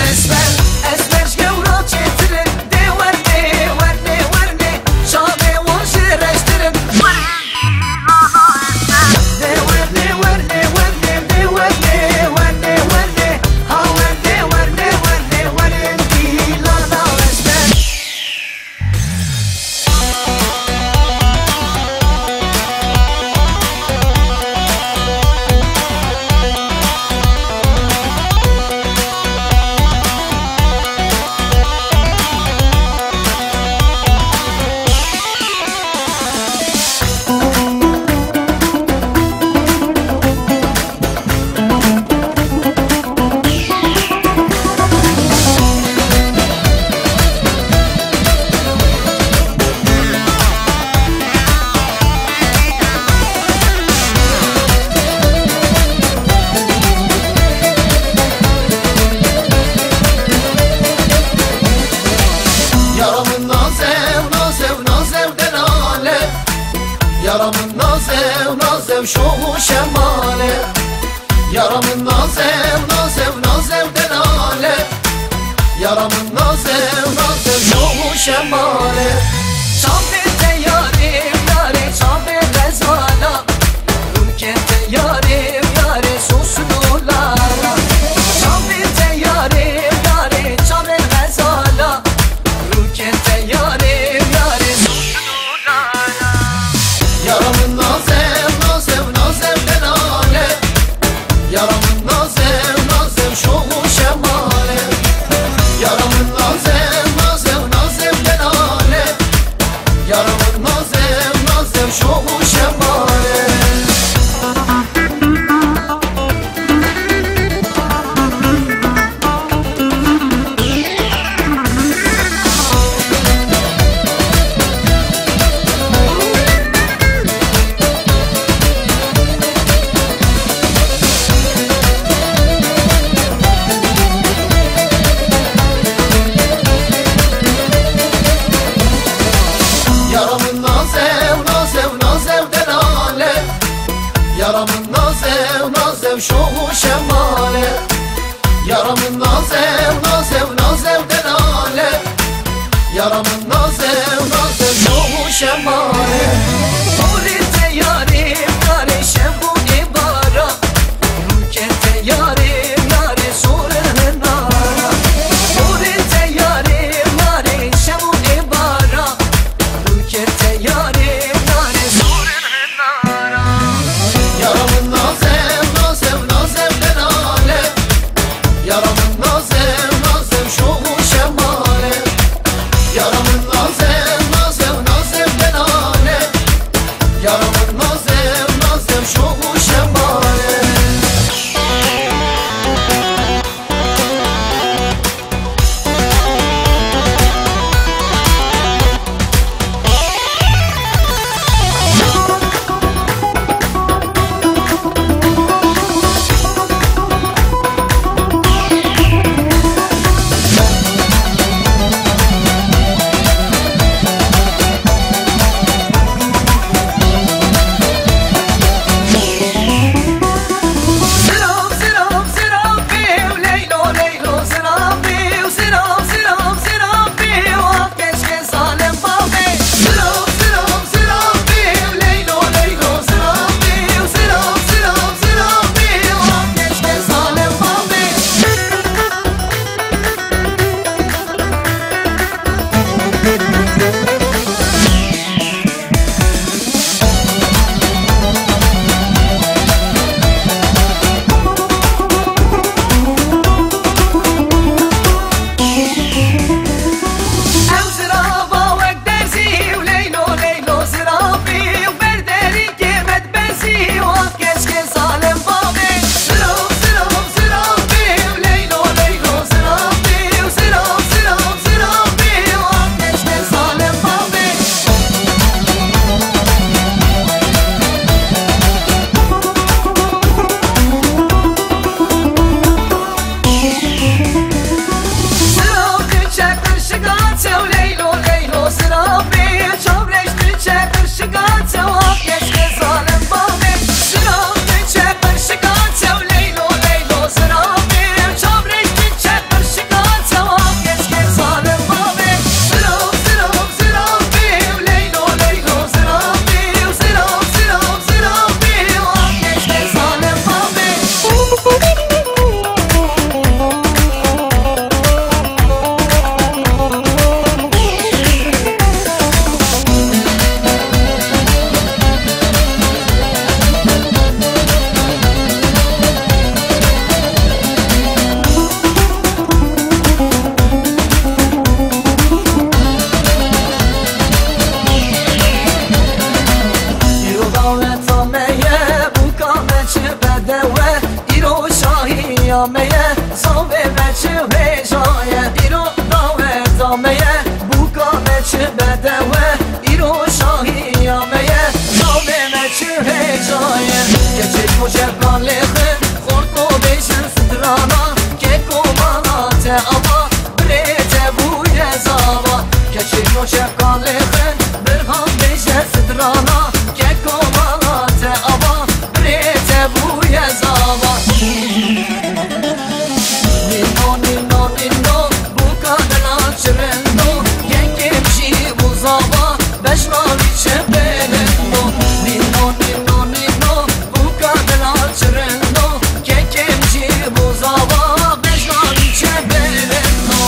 Yaramın nazev şoğu şemale, yaramın nazev denale, yaramın nazev şoğu şemale. Çabete yarim yare çabe rezala, ülkete yarim yare suslulara. Çabete yarim yare çabe rezala, ülkete yarim yare suslulara. Yaramın nazev denale, yaramın nazev şoğu şemale, yaramın nazev denale, yaramın nazev şoğu şemale. Yaramın nazev denale, yaramın nazev şoğu şemale, yaramın nazev denale, yaramın nazev şoğu şemale. Urite yarim yare şebu ibara, ülkete yarim yare surenara. Urite yarim yare şebu ibara, ülkete yarim yare surenara. Yaramın nazev denale, yaramın nazev şoğu şemale, yaramın nazev denale, و چپکان لخن برهان بیشه صدرانا که کمالات آبا بریت بوی زابا نینو نینو نینو بوکا دلال چرندو گنگی بشی بوزابا بجنالی چه بلندو نینو نینو نینو بوکا دلال چرندو گنگی بشی بوزابا بجنالی چه بلندو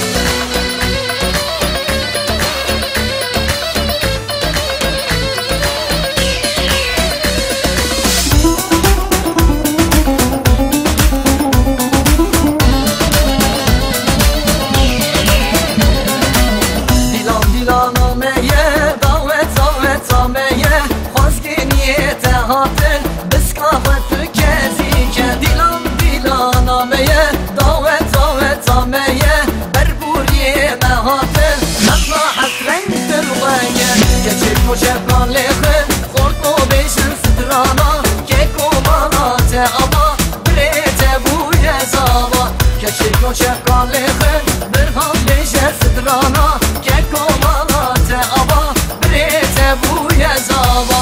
هاتن بسکاوت کسی که دیلان دیلان آمیه داوت آمیه بربوریه مهاتن خطا حسرنگ دلویه که چپ و چپان لخن خورد و بیشن صدرانا که کمالات آبا بریت بوی زابا که چپ و چپان لخن برهان بیشن صدرانا که کمالات آبا بریت بوی زابا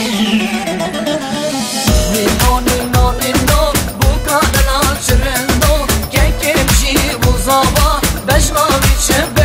نینو نینو نینو بوکا دلال چرندو که کمشی بوزابا بجناوی چه